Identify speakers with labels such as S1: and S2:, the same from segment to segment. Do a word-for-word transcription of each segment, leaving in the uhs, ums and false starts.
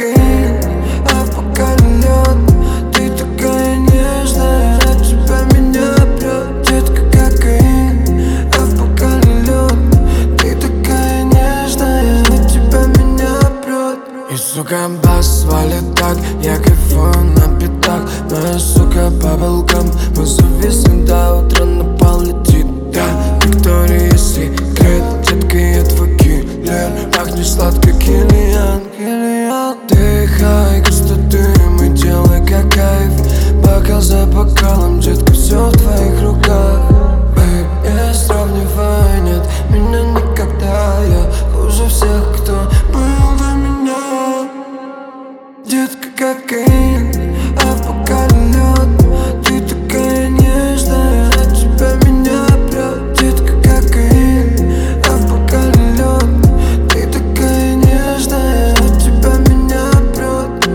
S1: кокаин, а пока лед. Ты такая нежная, от тебя меня прет. Детка, кокаин, а пока лед. Ты такая нежная, от тебя меня прет. И сука бас валит так, я кайфую на битах. Моя сука баблгам, мы зависнем до утра, на пол летит. Да, Виктория Секрет, детка, я твой киллер. Пахнешь сладко, Киллиан, Киллиан. Ты хай, густо дым, и делай как кайф. Бокал за бокалом, детка, все в твоих руках. Бэйб, я сравниваю, нет меня никогда. Я хуже всех, кто был до меня. Детка, кокаин, а пока лед. Ты такая нежная, от тебя меня прет. Детка, кокаин, а пока лед. Ты такая нежная, от тебя меня прет.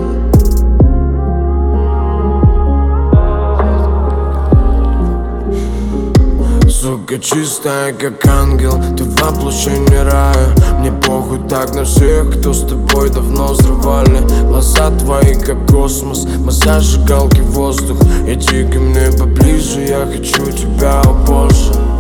S1: Сука чистая, как ангел, ты воплощение рая. Мне похуй так на всех, кто с тобой давно взрывали. Глаза твои, как космос, мы зажигалки в воздух. Иди ко мне поближе, я хочу тебя, о боже.